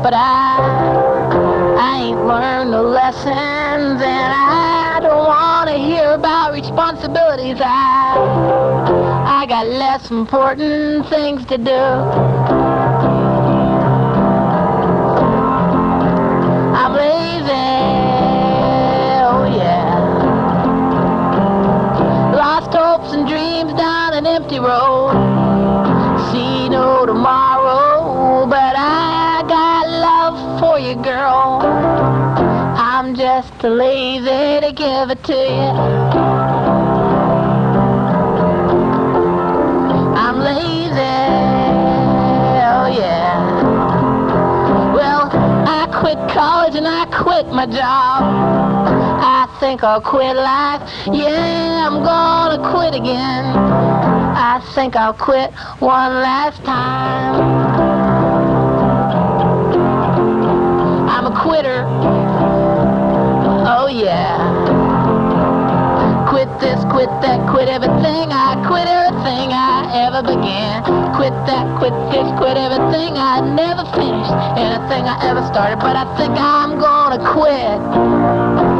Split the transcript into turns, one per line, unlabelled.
but I ain't learned the lessons, and I don't want to hear about responsibilities. I got less important things to do. I'm lazy, oh yeah. Lost hopes and dreams down an empty road. See no tomorrow, but I got love for you, girl. I'm just too lazy to give it to you. I'm lazy, oh yeah. Well, I quit college and I quit my job. I think I'll quit life, yeah, I'm gonna quit again. I think I'll quit one last time. I'm a quitter, oh yeah. Quit this, quit that, quit everything. I quit everything I ever began. Quit that, quit this, quit everything I never finished. Anything I ever started, but I think I'm gonna quit.